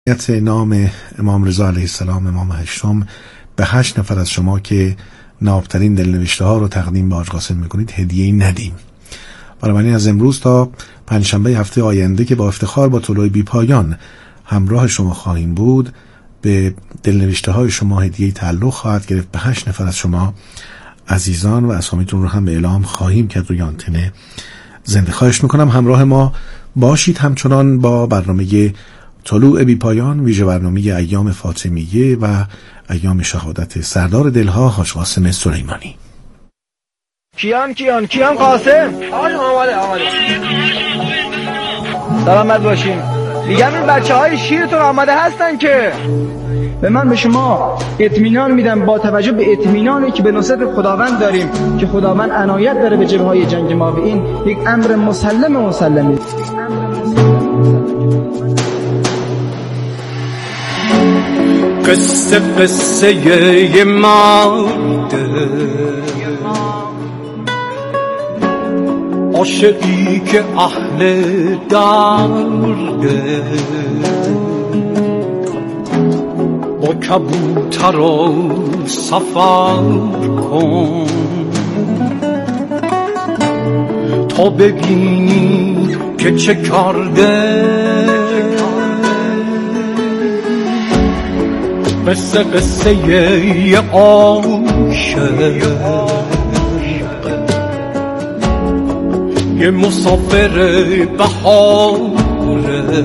نام امام رضا علیه السلام، امام هشتم، به 8 نفر از شما که نابترین دلنوشته ها رو تقدیم به حاج قاسم میکنید هدیه‌ای ندیم. بنابراین از امروز تا پنجشنبه هفته آینده که با افتخار با طلوع بی پایان همراه شما خواهیم بود، به دلنوشته های شما هدیه‌ای تعلق خواهد گرفت. به 8 نفر از شما عزیزان و اسامیتون رو هم به اعلام خواهیم کرد روی آنتن زنده. خواهش میکنم همراه ما باشید، همچنان با برنامه طلوع بی پایان، ویژه برنامه ایام فاطمیه و ایام شهادت سردار دلها حاج قاسم سلیمانی. کیان قاسم. آماده. سلامت باشین. میگم این بچه‌های شیرتون آماده هستن که به من به شما اطمینان میدم، با توجه به اطمینانی که به نصرت خداوند داریم که خداوند عنایت داره به جبهه‌های جنگ ما، به این یک امر مسلمه. قصه مرده عاشقی که اهل درده، با کبوتر سفر کن تا ببینی که چه کرده. قصه یه عاشق، یه مسافر بهاره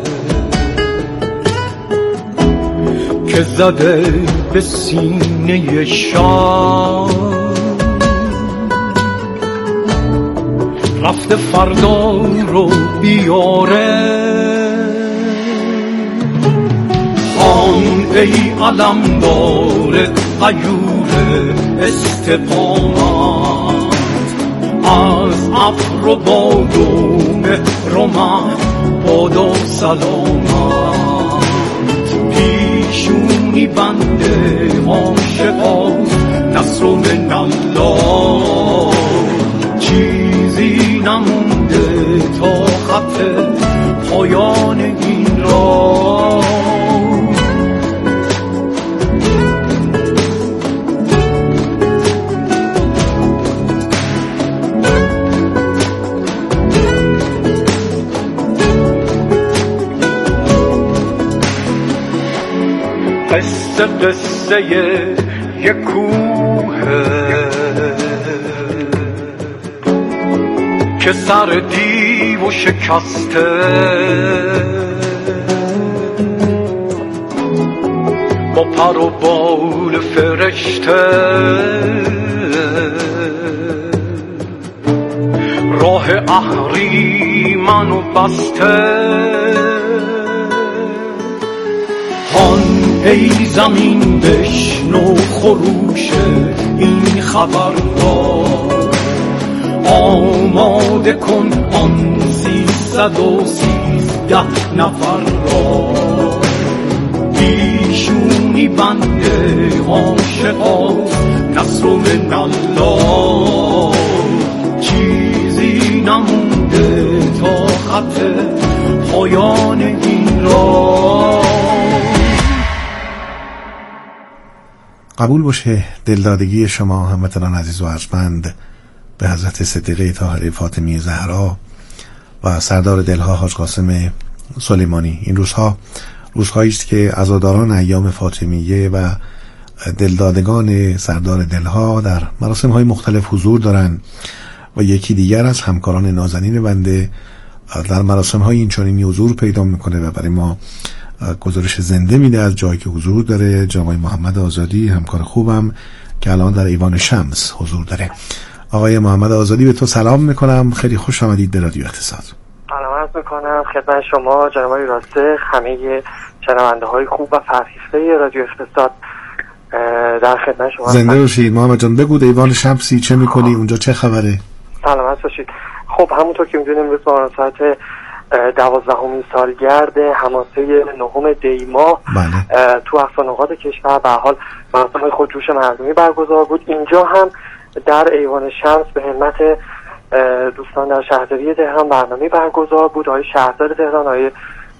که زده به سینه شب، رفته فردا رو بیاره. ای علمدار غیور استقامت، از ابر و باد و مهر و باد و سلامت، پیشونی بنده عاشقا نصر من الله، چیزی نمونده تا خط پایان این راه. قصه یک کوه که سر دیو شکسته، با پر و بال فرشته راه اهریمن بسته. ای زمین بشنو خروش این خبر را، آماده کن آن 313 نفر را، پیشونی بنده عاشقا نصر من الله، چیزی نمونده تا خط پایان این راه. قبول باشه دلدادگی شما هموطنان عزیز و ارجمند به حضرت صدیقه طاهره فاطمیه زهرا و سردار دلها حاج قاسم سلیمانی. این روزهایی است که عزاداران ایام فاطمیه و دلدادگان سردار دلها در مراسم‌های مختلف حضور دارند و یکی دیگر از همکاران نازنین بنده در مراسم‌های اینچنینی حضور پیدا میکنه و برای ما گزارش زنده میده از جایی که حضور داره. جناب محمد آزادی، همکار خوبم که الان در ایوان شمس حضور داره. آقای محمد آزادی، به تو سلام میکنم، خیلی خوش آمدید به رادیو اقتصاد. سلام عرض میکنم خدمت شما جناب راسته، همه شنونده های خوب و فرهیخته رادیو اقتصاد. در خدمت شما زنده باشید محمد جان. بگو ایوان شمسی چه میکنی اونجا، چه خبره؟ سلامت باشید. خب همونطور که میدونیم امروز مناسبت 12مین سالگرد حماسه 9 دی ماه تو اقصانقاط کشور به حال مراسم خودجوش مردمی برگزار بود. اینجا هم در ایوان شمس به همت دوستان در شهرداری تهران برنامه برگزار بود. آقای شهردار تهران آقای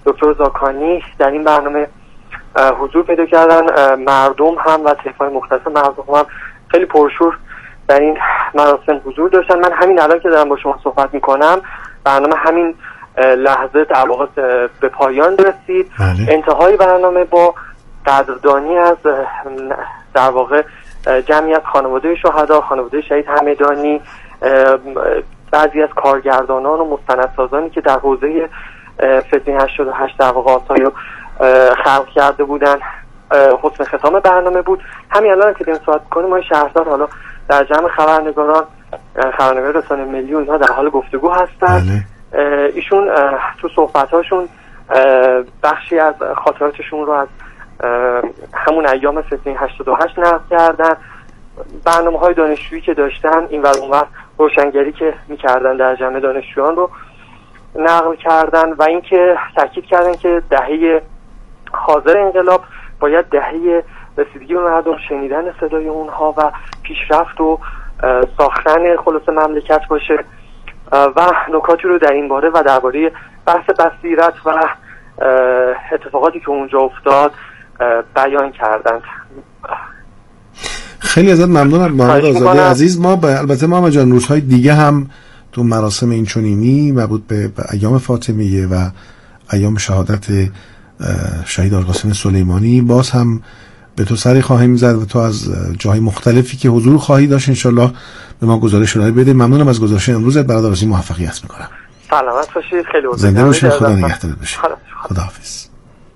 دکتر زاکانی در این برنامه حضور پیدا کردن. مردم هم و طیف‌های مختلف مردم هم خیلی پرشور در این مراسم حضور داشتن. من همین الان که دارم با شما صحبت میکنم برنامه همین لحظه در واقع به پایان رسید. انتهای برنامه با قدردانی از در واقع جمعی از خانواده شهدا، خانواده شهید همدانی، بعضی از کارگردانان و مستندسازانی که در حوزه فتنه 88 در واقع آثاری خلق کرده بودن حسن ختام برنامه بود. همین الان که داریم صحبت کنیم ما شهردار حالا در جمع خبرنگار رسانه ملی اونها در حال گفتگو هستن. ایشون تو صحبتاشون بخشی از خاطراتشون رو از همون ایام فتنه 88 نقل کردن. برنامه‌های دانشجویی که داشتن این ور اون ور روشنگری که می‌کردن در جمع دانشجویان رو نقل کردن و اینکه تاکید کردن که دهه حاضر انقلاب باید دهه رسیدگی به مردم، شنیدن صدای اونها و پیشرفت و ساختن خلاص مملکت باشه و نکاتی رو در این باره و درباره بحث بصیرت و اتفاقاتی که اونجا افتاد بیان کردند. خیلی ازت ممنونم محمد آزادی عزیز. ما البته ما جان روزهای دیگه هم تو مراسم این چنینی مربوط به ایام فاطمیه و ایام شهادت شهید آقاقاسم سلیمانی باز هم به تو سری خواهیم زد و تو از جاهای مختلفی که حضور خواهی داشت انشالله به ما گزارش رو بده. ممنونم از گزارش امروزت، برادر عزیز موفقیت میکنم. سلامت باشید، خیلی زنده باشید، خدا نگهدار باشید. خداحافظ.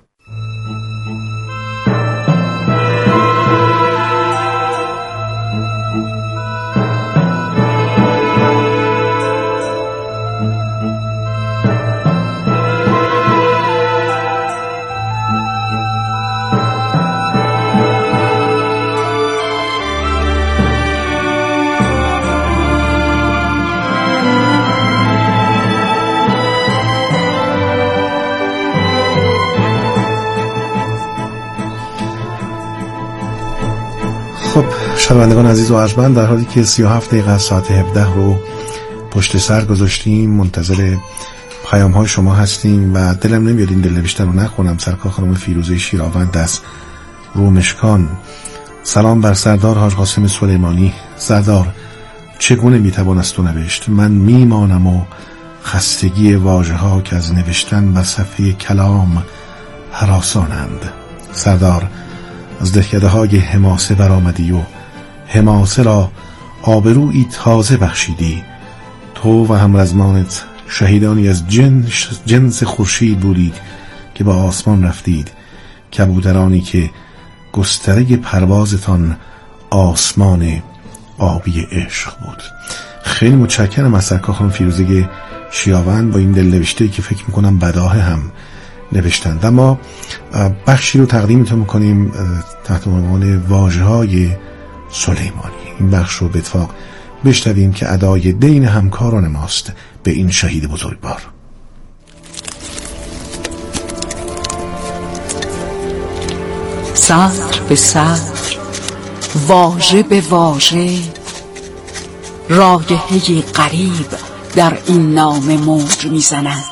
خب شنوندگان عزیز و ارجمند، در حالی که 37 دقیقه از ساعت 17 رو پشت سر گذاشتیم منتظر پیام های شما هستیم و دلم نمیاد این دلنوشته رو نخونم. سرکار خانم فیروزه شیراوند از رومشکان: سلام بر سردار حاج قاسم سلیمانی. سردار، چگونه میتوان از تو نوشت؟ من میمانم و خستگی واژه ها که از نوشتن بر صفحه کلام هراسانند. سردار، از دهکده های حماسه برآمدی و حماسه را آبرویی تازه بخشیدی. تو و همرزمانت شهیدانی از جنس خورشید بودید که با آسمان رفتید، کبوترانی که گستره پروازتان آسمان آبی عشق بود. خیلی متشکرم از سرکار خانم فیروزه شیراوند با این دلنوشته‌ای که فکر میکنم بداهه هم نوشتند. اما بخشی رو تقدیمتون میکنیم تحت عنوان واژه‌های سلیمانی. این بخش رو به اتفاق بشنویم که ادای دین همکاران ماست به این شهید بزرگوار. سطر به سطر، واژه به واژه، رایحه‌ی غریب در این نامه موج میزند.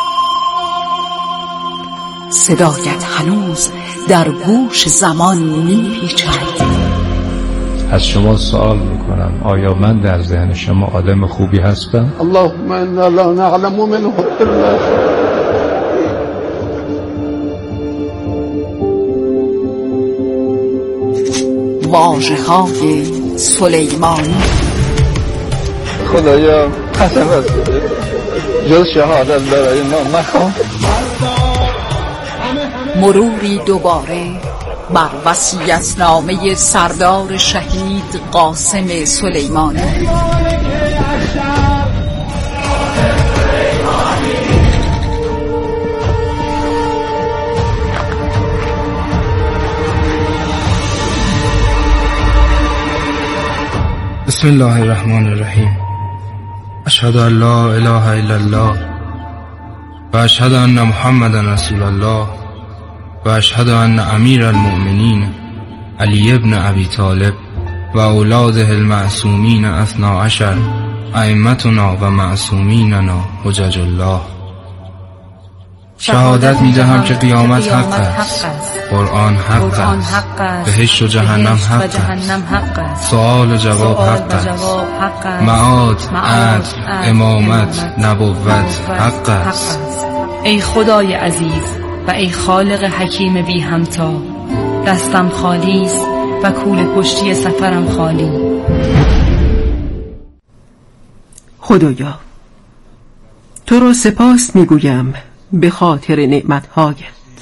صدایت هنوز در گوش زمان میپیچد. از شما سوال میکنم آیا من در ذهن شما آدم خوبی هستم؟ اللهم انا لا نعلم منه الا واژه‌های سلیمانی. خدایا قسمت بده جز شهادت برای ما مخواه. مروری دوباره بر وصیت‌نامه سردار شهید قاسم سلیمانی. بسم الله الرحمن الرحیم. اشهد ان لا اله الا الله و اشهد ان محمدا رسول الله و اشهد ان امیر المؤمنین علی ابن ابی طالب و اولاده المعصومین 12 ائمتنا و معصومیننا حجج الله شهادت می‌دهم که قیامت حق است، قرآن حق است، بهشت و جهنم حق است، سؤال و جواب حق است، معاد، عدل، امامت، نبوت حق است. ای خدای عزیز و ای خالق حکیم بی همتا، دستم خالی است و کوله پشتی سفرم خالی. خدایا تو را سپاس میگویم به خاطر نعمتهایت.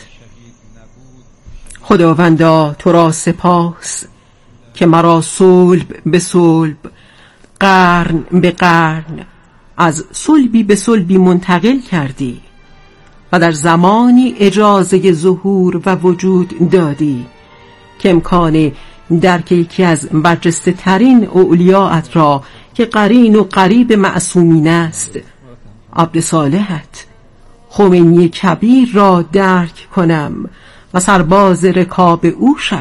خداوندا تو را سپاس که مرا صلب به صلب، قرن به قرن، از صلبی به صلبی منتقل کردی و در زمانی اجازه ظهور و وجود دادی که امکان درک یکی از برجسته ترین اولیاءت را که قرین و قریب معصومین است، عبد صالحت خمینی کبیر را درک کنم و سرباز رکاب او شوم.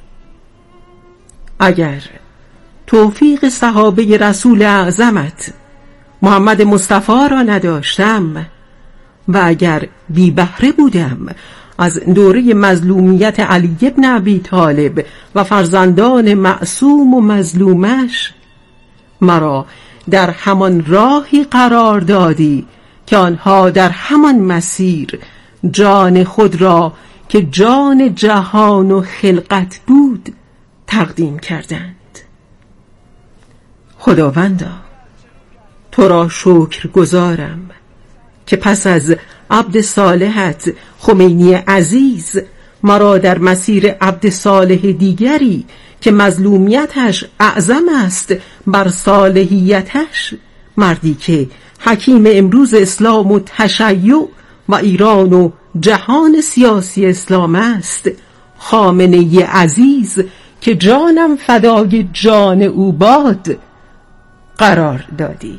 اگر توفیق صحابه رسول اعظمت محمد مصطفی را نداشتم و اگر بی بهره بودم از دوره مظلومیت علی بن ابی طالب و فرزندان معصوم و مظلومش، مرا در همان راهی قرار دادی که آنها در همان مسیر جان خود را که جان جهان و خلقت بود تقدیم کردند. خداوندا تو را شکر گزارم که پس از عبد صالحت خمینی عزیز مرا در مسیر عبد صالح دیگری که مظلومیتش اعظم است بر صالحیتش، مردی که حکیم امروز اسلام و تشیع و ایران و جهان سیاسی اسلام است، خامنه‌ای عزیز که جانم فدای جان او باد، قرار دادی.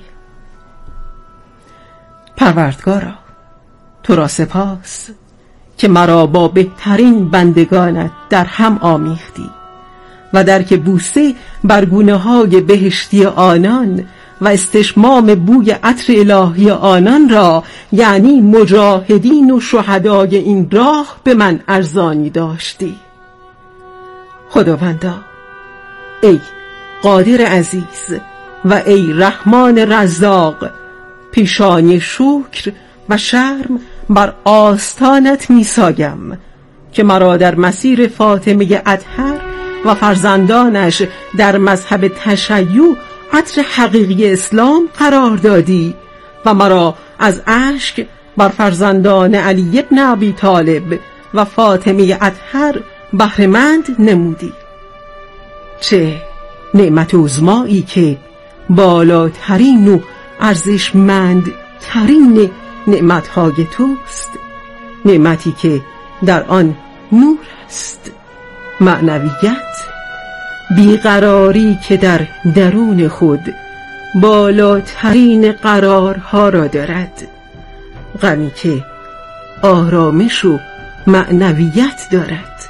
پروردگارا تو را سپاس که مرا با بهترین بندگانت در هم آمیختی و در که بوسه بر گونه‌های بهشتی آنان و استشمام بوی عطر الهی آنان را، یعنی مجاهدین و شهدای این راه، به من ارزانی داشتی. خداوندا ای قادر عزیز و ای رحمان رزاق، پیشانی شکر و شرم بر آستانت میسایم که مرا در مسیر فاطمه اطهر و فرزندانش در مذهب تشیع عطر حقیقی اسلام قرار دادی و مرا از اشک بر فرزندان علی بن ابی طالب و فاطمه اطهر بهره‌مند نمودی. چه نعمت عظمایی که بالاترین و ارزشمندترین نعمتهای توست، نعمتی که در آن نور است، معنویت، بیقراری که در درون خود بالاترین قرارها را دارد، غمی که آرامش و معنویت دارد.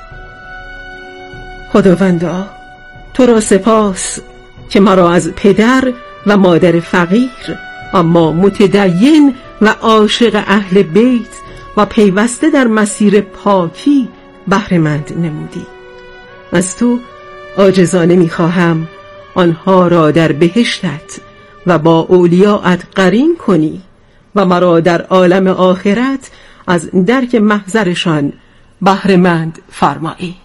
خداوندا تو را سپاس که مرا از پدر و مادر فقیر اما متدین و عاشق اهل بیت و پیوسته در مسیر پاکی بهره‌مند نمودی. از تو عاجزانه می‌خواهم آنها را در بهشتت و با اولیاءت قرین کنی و مرا در عالم آخرت از درک محضرشان بهره‌مند فرمایی.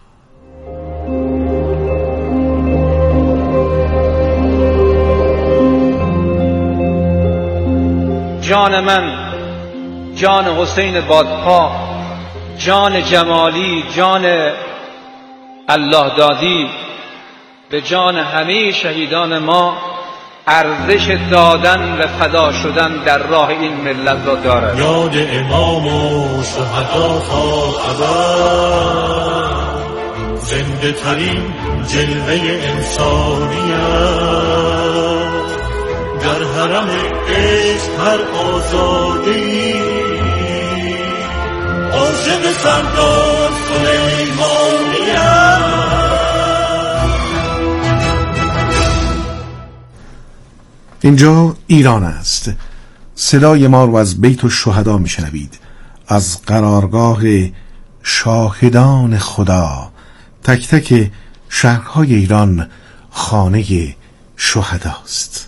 جان من، جان حسین بادپا، جان جمالی، جان الله دادی، به جان همه شهیدان ما ارزش دادن و فدا شدن در راه این ملت را دارد. یاد امام و شهدا تا ابد، زنده ترین جلوه انسانیت، در حرم عشق هر آزادی، عاشق سردار سلیمانیت. اینجا ایران است. صدای ما رو از بیت الشهدا میشنوید. از قرارگاه شاهدان خدا. تک تک شهرهای ایران خانه شهداست.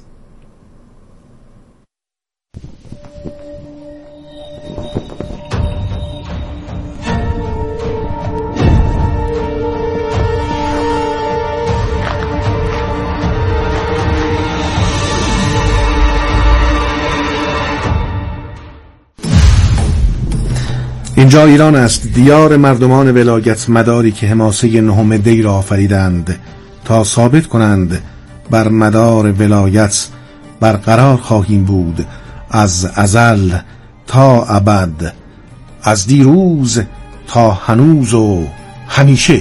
اینجا ایران است، دیار مردمان ولایت مداری که حماسه 9 دی را آفریدند تا ثابت کنند بر مدار ولایت برقرار خواهیم بود از ازل تا ابد، از دیروز تا هنوز و همیشه.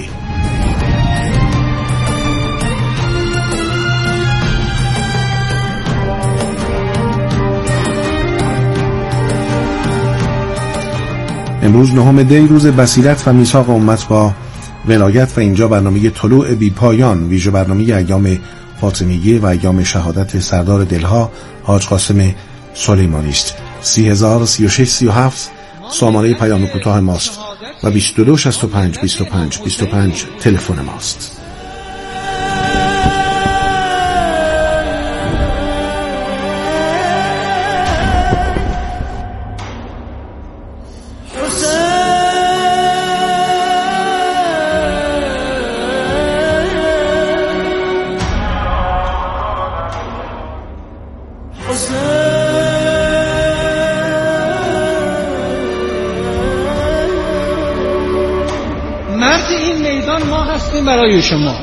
امروز 9 دی روز بصیرت و میثاق امت با ولایت و اینجا برنامه طلوع بی پایان، ویژه برنامه ایام فاطمیه و ایام شهادت سردار دلها حاج قاسم سلیمانی است. 303637 سامانه پیام کوتاه ماست و 2265 25 25 تلفن ماست. مرد این میدان ما هستیم برای شما.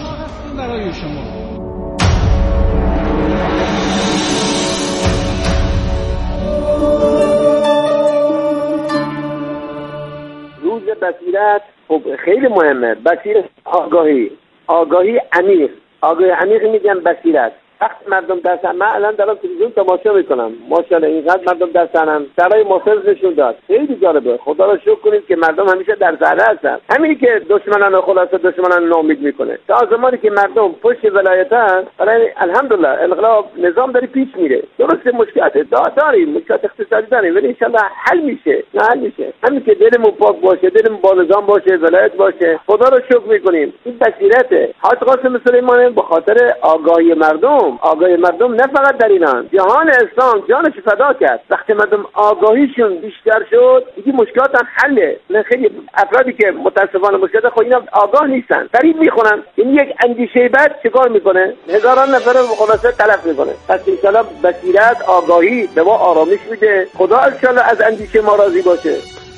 روز بصیرت خب خیلی مهمه. بصیرت آگاهی عمیق میگن بصیرت. وقتی مردم دستن، من الان دارم تلویزیون تماشا میکنم، ماشاءالله اینقدر مردم دستن، سرای محافظ نشون داد، خیلی جالبه. خدا را شکر کنید که مردم همیشه در صحنه هستن. همینی که دشمنان خلاصه دشمنان ناامید میکنه. تا زمانی که مردم پشت ولایتن، برای الحمدلله انقلاب نظام داره پیش میره. درسته مشکلات داریم، مشکلات اقتصادی داریم، ولی ان شاءالله حل میشه. همین که دلمون پاک باشه، دلمون با نظام باشه، ولایت باشه، خدا را شکر میکنیم. این بصیرته. حاج قاسم سلیمانی به خاطر آگاهی مردم نه فقط در ایران، جهان اسلام جانش فدا کرد. وقتی مردم آگاهیشون بیشتر شد، دیگه مشکلات هم حله. نه خیلی افرادی که متاسفانه مشکلات خود اینا آگاه نیستن، فریب میخونن. این یک اندیشه بعد چیکار میکنه؟ هزاران نفر رو خلاصه تلف میکنه. پس ان شاءالله بصیرت، آگاهی به ما آرامش میده. خدا ان شاءالله از اندیشه ما راضی باشه.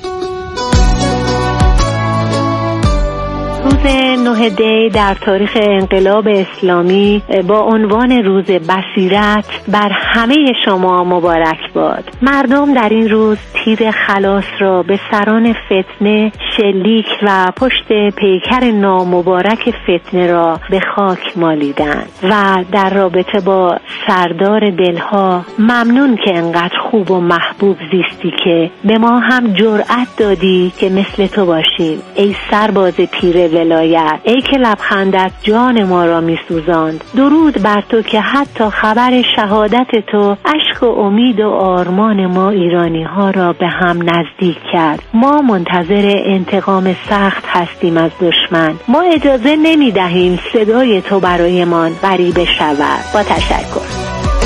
روز 9 دی در تاریخ انقلاب اسلامی با عنوان روز بصیرت بر همه شما مبارک باد. مردم در این روز تیر خلاص را به سران فتنه شلیک و پشت پیکر نامبارک فتنه را به خاک مالیدند و در رابطه با سردار دلها ممنون که انقدر خوب و محبوب زیستی که به ما هم جرأت دادی که مثل تو باشیم. ای سرباز پیر ولایت، ای که لبخندت جان ما را می سوزاند. درود بر تو که حتی خبر شهادت تو اشک و امید و آرمان ما ایرانی ها را به هم نزدیک کرد. ما منتظر انتقام سخت هستیم از دشمن. ما اجازه نمی دهیم صدای تو برایمان غریبه شود. با تشکر.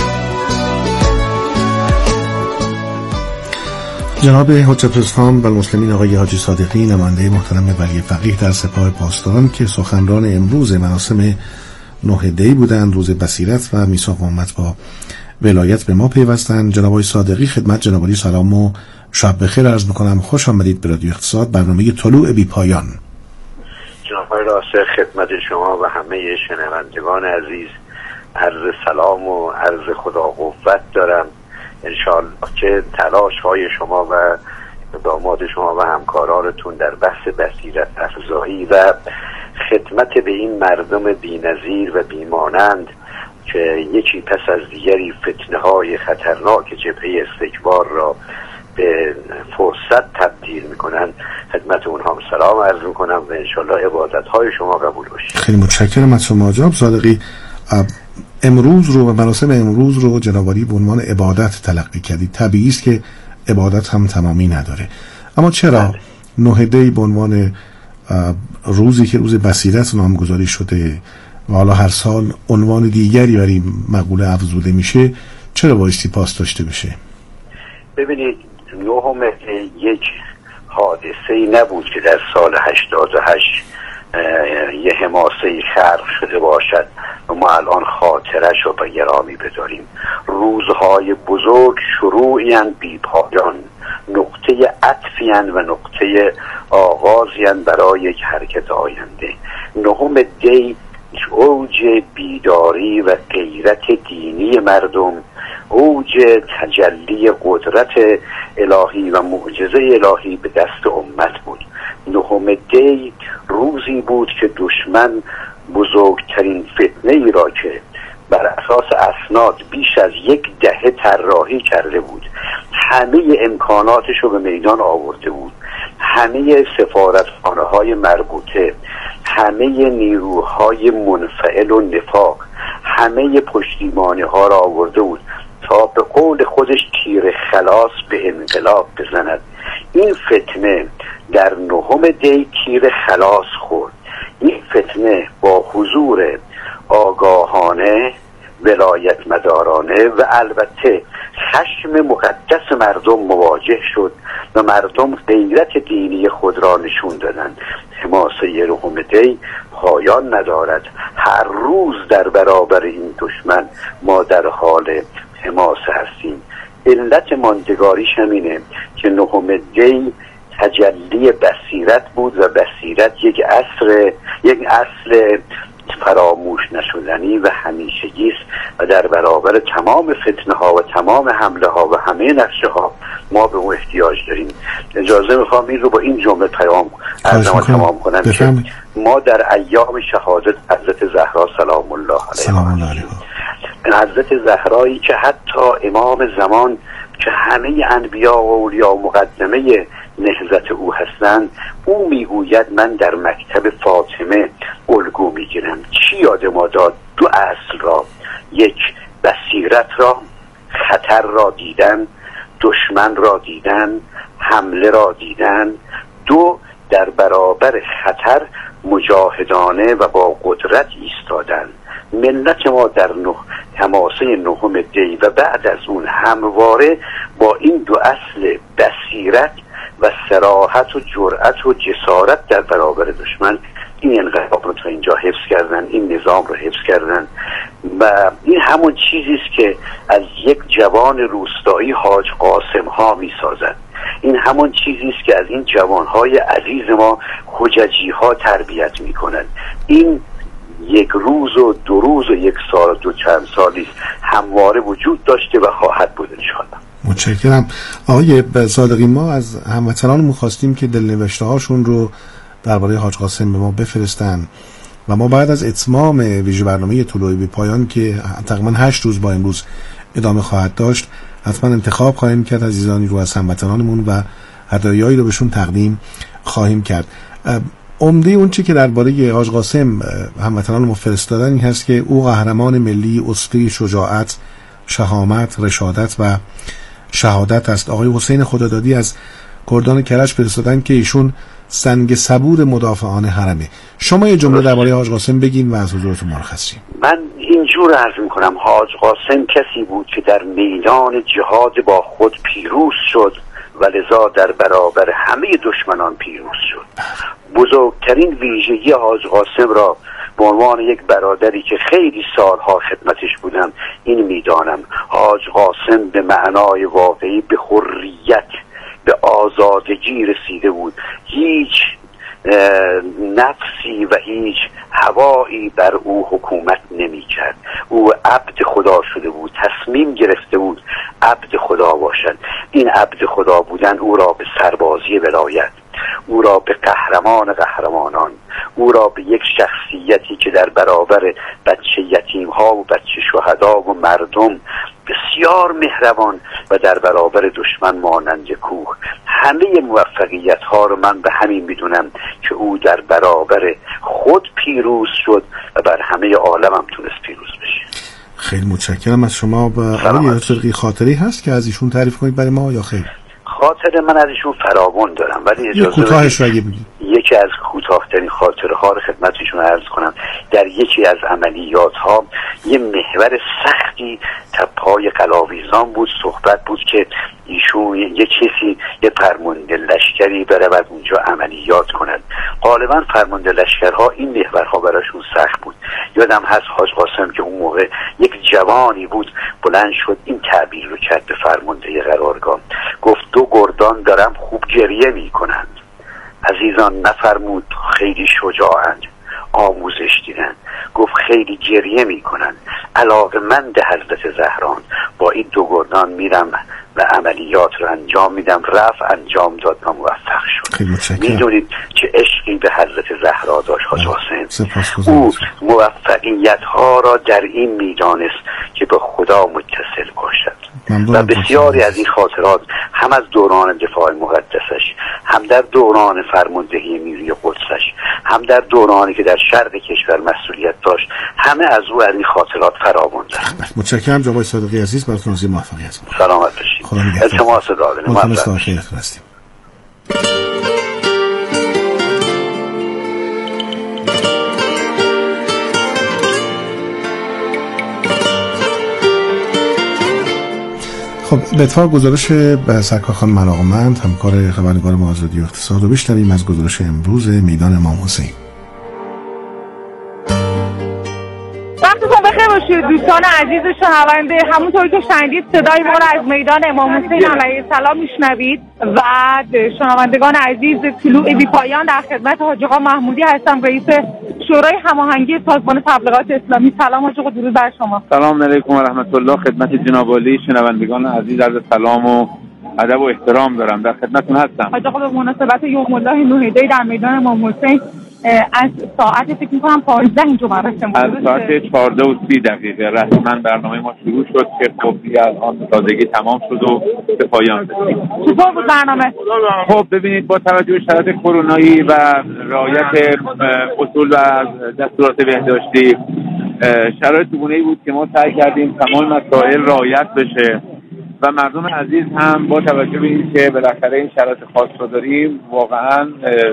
جناب حجت الاسلام و المسلمین آقای حاجی صادقی، نماینده محترم ولی فقیه در سپاه پاسداران که سخنران امروز مراسم 9 دی بودند، روز بصیرت و میثاق امت با ولایت، به ما پیوستند. جناب آقای صادقی، خدمت جناب عالی سلام و شب بخیر عرض می‌کنم. خوش آمدید به رادیو اقتصاد، برنامه طلوع بی پایان. جناب آقای راسخ، خدمت شما و همه شنوندگان عزیز عرض سلام و عرض خدا قوت دارم. انشاءالله که تلاش های شما و اقدامات شما و همکارانتون در بحث بصیرت افزایی و خدمت به این مردم بی‌نظیر و بیمانند که یکی پس از دیگری فتنه های خطرناک جبهه استکبار را به فرصت تبدیل میکنن، خدمت اونها هم سلام عرض میکنم و انشاءالله عبادت های شما قبول باشه. خیلی متشکرم از شما جناب صادقی. امروز رو و مراسم امروز رو جناب عالی به عنوان عبادت تلقی کردید. طبیعی است که عبادت هم تمامی نداره، اما چرا 9 دی به عنوان روزی که روز بصیرت نامگذاری شده و حالا هر سال عنوان دیگری برای مقوله افزوده میشه، چرا بایستی پاس داشته بشه؟ ببینید 9 دی یک حادثه‌ای نبود که در سال 88 یه حماسه‌ای خلق شده باشد و ما الان خاطرش رو به گرامی بداریم. روزهای بزرگ شروعی‌اند بی پایان، نقطه عطفی‌اند و نقطه آغازی‌اند برای یک حرکت آینده. 9 دی اوج بیداری و غیرت دینی مردم، اوج تجلی قدرت الهی و معجزه الهی به دست امت بود. 9 دی روزی بود که دشمن بزرگترین فتنه ای را که بر اساس اسناد بیش از 1 دهه طراحی کرده بود، همه امکاناتش رو به میدان آورده بود، همه سفارتخانه‌های مربوطه، همه نیروهای منفعل و نفاق، همه پشتیبانی‌ها را آورده بود تا به قول خودش تیر خلاص به انقلاب بزند. این فتنه در 9 دی تیر خلاص خورد. این فتنه با حضور آگاهانه، ولایت مدارانه و البته خشم مقدس مردم مواجه شد و مردم غیرت دینی خود را نشون دادند. حماسه 9 دی پایان ندارد. هر روز در برابر این دشمن ما در حال حماسه هستیم. علت ماندگاریش همینه که 9 دی تجلی بصیرت بود و بصیرت یک اصل فراموش نشدنی و همیشگی است و در برابر تمام فتنه ها و تمام حمله ها و همه نقشه ها ما به اون احتیاج داریم. اجازه میخوام این رو با این جمله تمام کنم که ما در ایام شهادت حضرت زهرا سلام الله علیها، حضرت زهرایی که حتی امام زمان که همه انبیا و اولیا و مقدمه نهضت او هستند، او میگوید من در مکتب فاطمه الگو میگیرم. چی یاد ما داد؟ 2 اصل را، یک بصیرت را، خطر را دیدن، دشمن را دیدن، حمله را دیدن. 2 در برابر خطر مجاهدانه و با قدرت ایستادن. ملت ما در حماسه 9 دی و بعد از اون همواره با این 2 اصل بصیرت و صراحت و جرأت و جسارت در برابر دشمن این انقلاب رو تا اینجا حفظ کردن، این نظام رو حفظ کردن. و این همون چیزی است که از یک جوان روستایی حاج قاسم ها می سازد. این همون چیزی است که از این جوانهای عزیز ما حججی ها تربیت می کنند. این 1 روز و 2 روز و 1 سال و 2 چند سالی است همواره وجود داشته و خواهد بود انشاءالله. متشکرم. آقای صادقی، ما از هموطنان خواستیم که دلنوشته هاشون رو درباره حاج قاسم به ما بفرستن و ما بعد از اتمام ویژه برنامه طلوعی به پایان که تقریبا 8 روز با امروز ادامه خواهد داشت، حتما انتخاب خواهیم کرد عزیزانی رو از هموطنانمون و هدایایی رو بهشون تقدیم خواهیم کرد. عمده اون چی که درباره حاج قاسم هموطنان فرستادن این هست که او قهرمان ملی، اسطوره شجاعت، شهامت، رشادت و شهادت است. آقای حسین خدادادی از کردان کرج فرستادن که ایشون سنگ صبور مدافعان حرمه. شما یه جمله درباره حاج قاسم بگین و از حضورتون مرخصیم. من اینجور عرض میکنم حاج قاسم کسی بود که در میدان جهاد با خود پیروز شد و لذا در برابر همه دشمنان پیروز شد. بزرگترین ویژگی حاج قاسم را به عنوان یک برادری که خیلی سالها خدمتش بودم این میدانم. حاج قاسم به معنای واقعی به حریت، به آزادگی رسیده بود. هیچ نفسی و هیچ هوایی بر او حکومت نمی کرد. او عبد خدا شده بود، تصمیم گرفته بود عبد خدا باشد. این عبد خدا بودن او را به سربازی ولایت، او را به قهرمان قهرمانان، او را به یک شخصیتی که در برابر بچه یتیم ها و بچه شهدا و مردم بسیار مهربان و در برابر دشمن مانند کوه. همه موفقیت ها رو من به همین میدونم که او در برابر خود پیروز شد و بر همه عالم هم تونست پیروز بشه. خیلی متشکرم از شما. آقای صادقی خاطری هست که از ایشون تعریف کنید برای ما یا خیر؟ خاطر من از ایشون فراوان دارم، ولی اجازه بدید یکی از کوتاه‌ترین خاطره ها رو خدمتشون عرض کنم. در یکی از عملیات ها یه محور سختی پای قلاویزان بود، صحبت بود که ایشون یه کسی یه فرمانده لشکری برود اونجا عملیات کند. غالبا فرمانده لشکرها این محورها براشون سخت بود. یادم هست حاج قاسم که اون موقع یک جوانی بود بلند شد این تعبیر رو کرد به فرمانده قرارگاه، گفت 2 گردان دارم خوب گریه می کنند. عزیزان نفرمود خیلی شجاعند، آموزش دیدن. گفت خیلی گریه می کنن، علاقمند حضرت زهران، با این 2 گردان میرم و عملیات رو انجام میدم. رفت انجام داد و موفق شد. میدونید چه عشقی به حضرت زهرا داشت حاج حسین. او موفقیت ها را در این میدانست که به خدا متصل باشد و بسیاری از این خاطرات هم از دوران دفاع مقدسش، هم در دوران فرماندهی نیروی قدسش، هم در دورانی که در شرق کشور مسئولیت داشت، همه از او از این خاطرات فراوان دارند. متشکرم جناب صادقی عزیز، براتون آرزوی موفقیت. سلامت باشید. التماس دادن متشکرم. خیرتون هستیم. خب به اتفاق گزارش سرکار خانم علاقمند، همکار خبرنگار ما آزادی و اقتصاد رو بشنویم از گزارش امروز میدان امام حسین. وقتتون بخیر باشید دوستان عزیز شنونده. همونطور که شنیدید صدای ما رو از میدان امام حسین علیه السلام میشنوید و شنوندگان عزیز، طلوع بی پایان در خدمت حاج آقا محمودی هستم، رئیس شورای هماهنگی سازمان تبلیغات اسلامی. سلام حاج آقا، درود بر شما. سلام علیکم و رحمت الله. خدمت جناب عالی شنوندگان عزیز عرض سلام و ادب و احترام دارم، در خدمتتون هستم. حاج آقا به مناسبت یوم الله نوحیدی در میدان امام حسین از ساعت فکر می‌کنم 15 اینجا مراسم بود. از ساعت 14:30 رسما برنامه ما شروع شد که خب الان تازگی تمام شد و به پایان رسید. چطور بود برنامه؟ خب ببینید، با توجه به شرایط کرونایی و رعایت اصول و دستورات بهداشتی، شرایط گونه‌ای بود که ما سعی کردیم تمام مسائل رعایت بشه و مردم عزیز هم با توجه به اینکه بالاخره این شرایط خاص رو داریم واقعا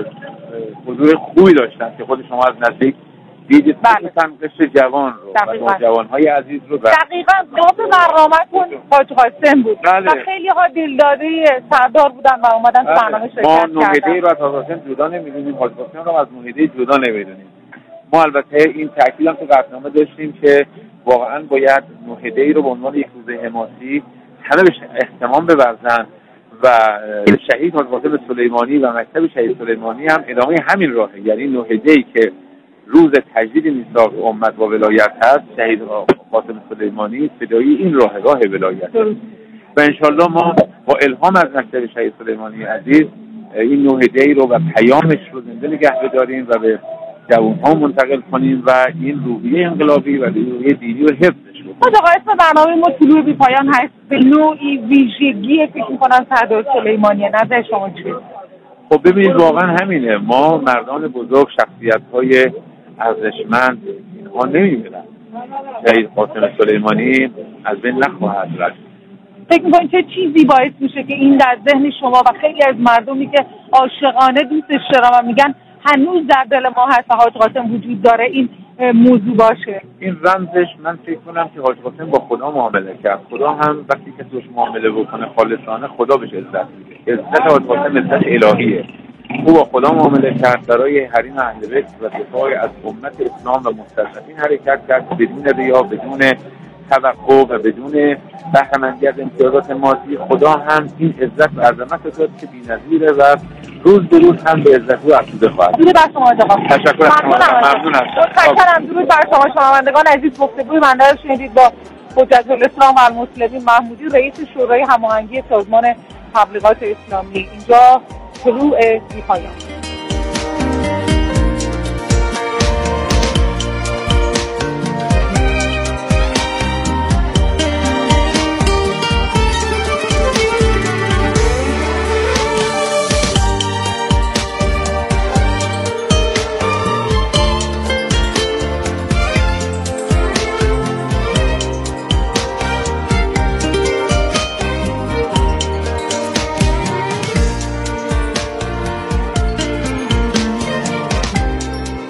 حضور خوبی داشتن که خود شما از نزدیک دیدید. قشر جوان رو و جوانهای عزیز رو دقیقاً نام برنامه‌تون حاج قاسم بود و خیلی ها دلداده سردار بودن و اومدن برنامه شرکت کردن. ما نوحیدی رو از حاج قاسم جدا نمی‌دونیم، حاج قاسم رو از نوحیدی جدا نمی‌دونیم. ما البته این تأکید هم تو قطعنامه داشتیم که واقعاً باید نوحیدی رو به عنوان یک روز حماسی همه بهش اهتمام بورزن و شهید حاج قاسم سلیمانی و مکتب شهید سلیمانی هم ادامه همین راهه، یعنی نوحیدی که روز تجدید میثاق امت با ولایت هست، شهید قاسم سلیمانی فدایی این راه ولایت و انشالله ما با الهام از مکتب شهید سلیمانی عزیز این نوحیدی رو و پیامش رو زنده نگه بداریم و به جوان‌ها منتقل کنیم و این روحیه انقلابی و روحیه دینی رو حفظش کنیم. حاج آقا اسم برنامه ما طلوع بی پایان هست، به نوعی ویژگی فکر می‌کنم سردار سلیمانی، نظر شما چیه؟ خب ببینید واقعا همینه، ما مردان بزرگ، شخصیت‌های ارزشمند اینها نمی‌بینن. شهید قاسم سلیمانی از بین نخواهد رفت. فکر می‌کنید چه چیزی باعث میشه که این در ذهن شما و خیلی از مردمی که عاشقانه دوستش دارن و میگن هنوز در دل ما هست و حاج قاسم وجود داره این موضوع باشه؟ این رمزش من فکر کنم که حاج قاسم با خدا معامله کرد. خدا هم وقتی که توش معامله بکنه خالصانه خدا بهش عزت میده. عزت حاج قاسم عزت الهیه. او با خدا معامله کرد، برای حریم اهل بیت و دفاع از امت اسلام و مستضعفین حرکت کرد بدون ریا، بدون توقع و بدون بهره مندی از امتیازات مادی. خدا هم این عزت و عظمت داد که بی‌نظیره و روز به روز هم به عزت او افزوده خواهد. درود بر شما آقا. تشکر از شما. ممنون هستم. متشکرم. درود بر شما شنوندگان عزیز. گفتگوی بنده رو شنیدید با حجت الاسلام و المسلمین محمودی، رئیس شورای هماهنگی سازمان تبلیغات اسلامی. اینجا طلوع بی پایان.